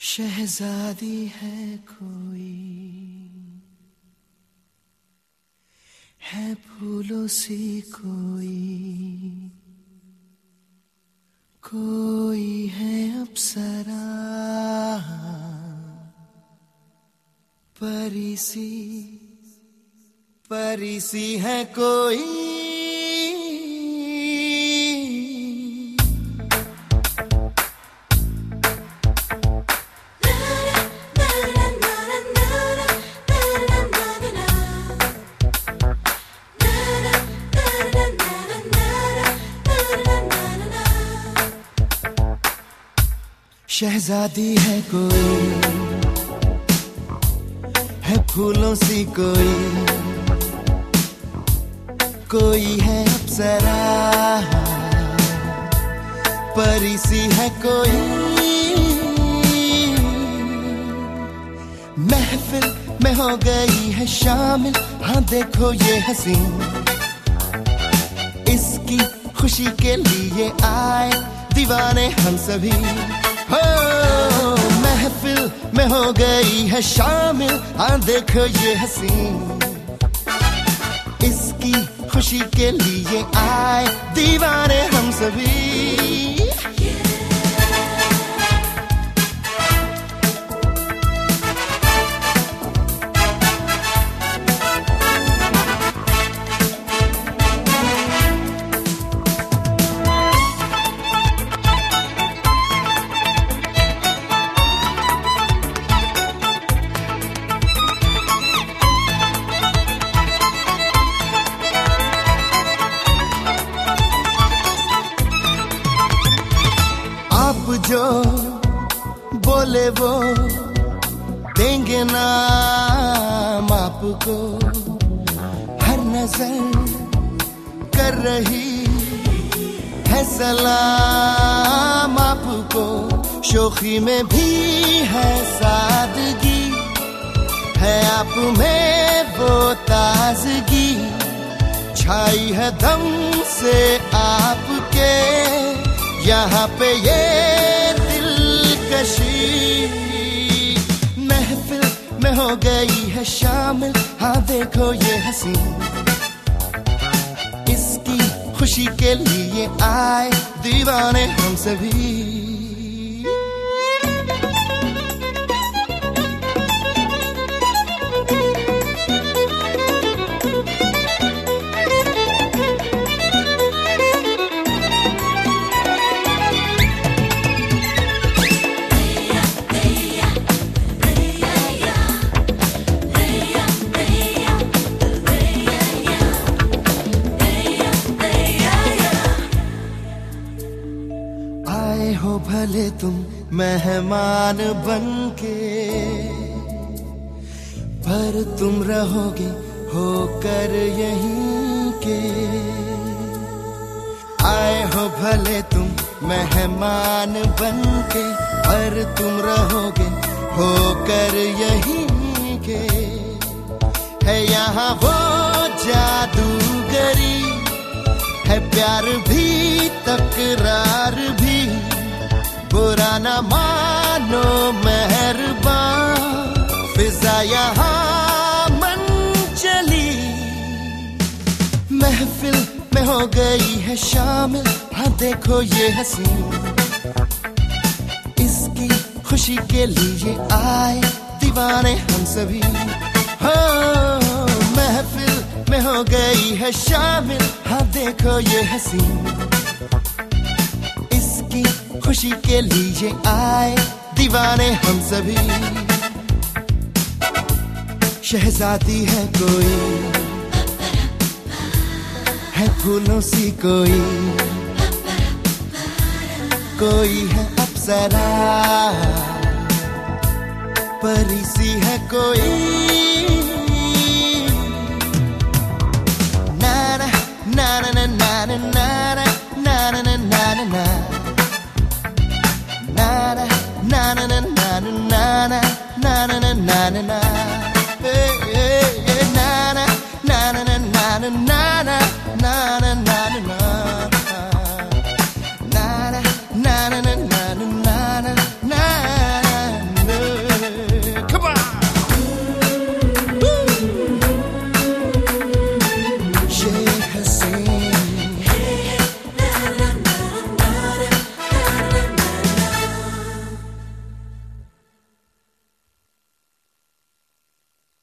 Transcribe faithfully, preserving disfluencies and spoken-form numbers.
शहजादी है कोई, है फूलों सी कोई, कोई है अप्सरा परी सी, परी सी है कोई। शहजादी है कोई, है फूलों सी कोई, कोई है अप्सरा परी सी है कोई। महफिल में हो गई है शामिल, हाँ देखो ये हंसी, इसकी खुशी के लिए आए दीवाने हम सभी। हो महफिल में हो गई है शामिल, हाँ देखो ये हंसी, इसकी खुशी के लिए आए दीवाने हम सभी। जो बोले वो देंगे नाम आपको, हर नजर कर रही है सलाम आपको। शोखी में भी है सादगी, है आप में वो ताजगी, छाई है दम से आपके यहाँ पे ये दिलकशी। महफिल में हो गई है शामिल, हाँ देखो ये हंसी, इसकी खुशी के लिए आए दीवाने हम सभी। हो भले तुम मेहमान बनके, पर तुम रहोगे होकर यहीं के। आए हो भले तुम मेहमान बनके, पर तुम रहोगे होकर यहीं के। है यहाँ वो जादूगरी, है प्यार भी तकरार भी, बुरा न मानो मेहरबान, फिजा यहाँ मन चली। महफिल में हो गई है शामिल, हाँ देखो ये हंसी, इसकी खुशी के लिए आए दीवाने हम सभी। हो महफिल में हो गई है शामिल, हाँ देखो ये हंसी, खुशी के लिए आए दीवाने हम सभी। शहजादी है कोई, है फूलों सी कोई, कोई है अप्सरा परी सी है कोई। ना ना ना ना ना ना ना ना ना ना ना ना ना na na na na na na na na na na na na hey hey na na na na na na na na na na na na